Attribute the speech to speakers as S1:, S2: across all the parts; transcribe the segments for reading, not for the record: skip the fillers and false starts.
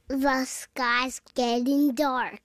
S1: The sky's getting dark.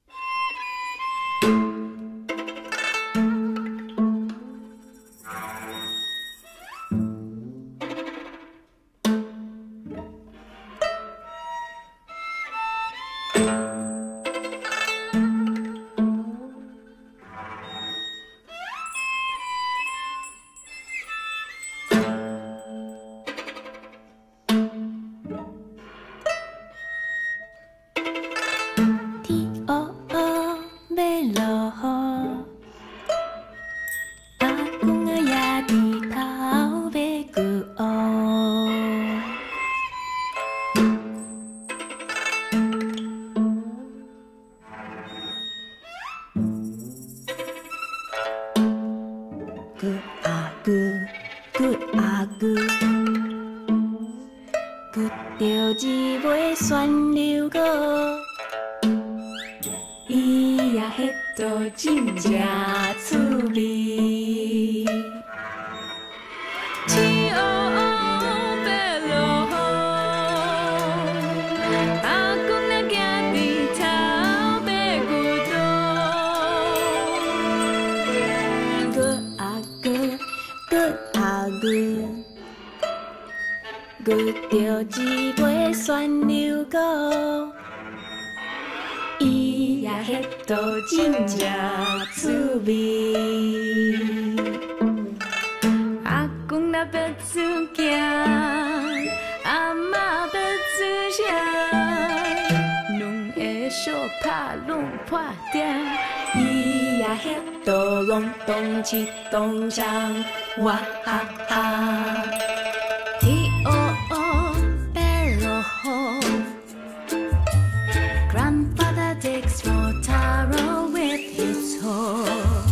S2: Grandfather digs for taro with his hoe.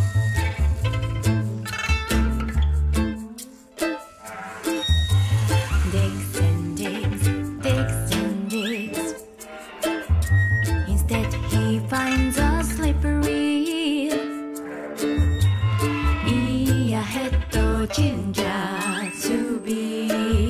S2: Digs and digs, digs and digs. Instead he finds a slippery eel. Iaheto jinja tsubi.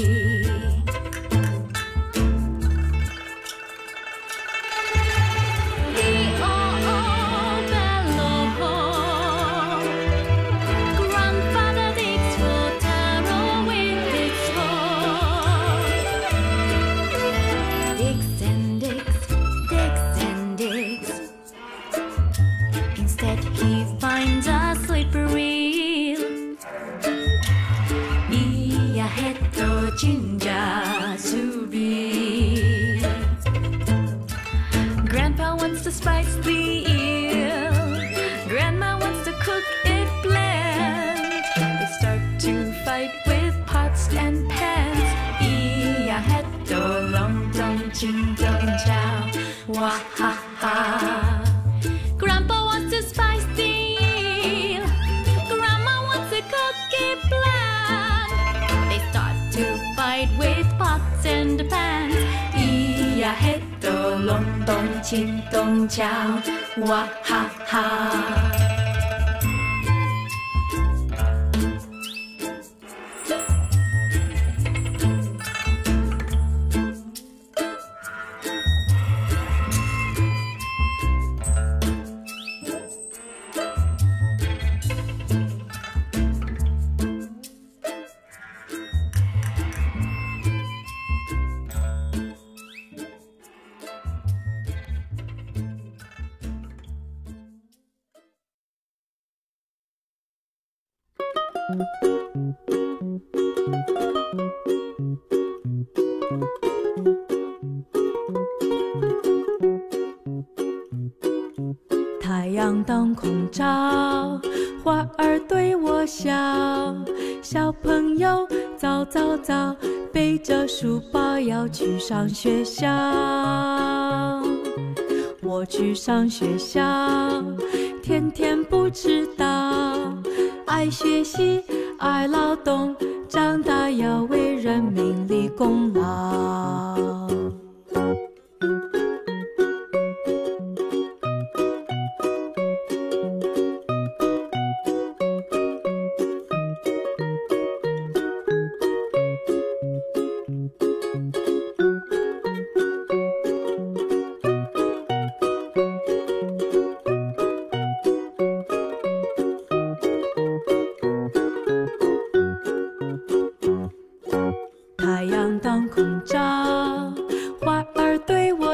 S2: Grandpa wants to spice the eel. Grandma wants to cook it bland. They start to fight with pots and pans. Iaheto long dong ching dong chow. Wah ha ha. Grandpa wants to spice the eel. Grandma wants to cook it bland. They start to fight with pots and pans. Iaheto long dong ching dong chow. Wah ha ha.
S3: 太阳当空照，花儿对我笑。小朋友早早早，背着书包要去上学校。我去上学校，天天不迟到。爱学习，爱劳动，长大要为人民立功劳。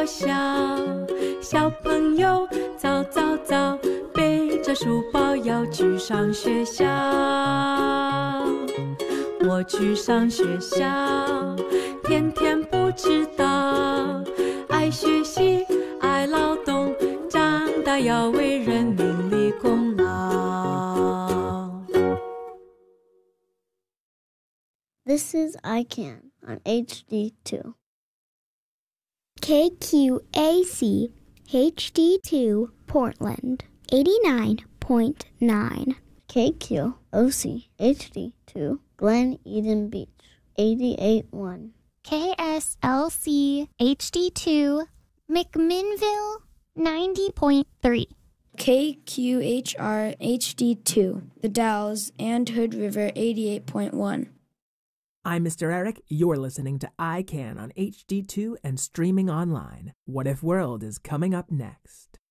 S3: 校。小朋友早早早，背着书包要去上学校。我去上学校，天天不迟到，爱学习，爱劳动，长大要为人民立功劳。
S1: This is ICANN on HD2. KQAC HD2 Portland 89.9. KQOC HD2 Glen Eden Beach 88.1.
S4: KSLC HD2 McMinnville 90.3.
S5: KQHR HD2 The Dalles and Hood River 88.1.
S6: I'm Mr. Eric. You're listening to ICANN on HD2 and streaming online. What If World is coming up next.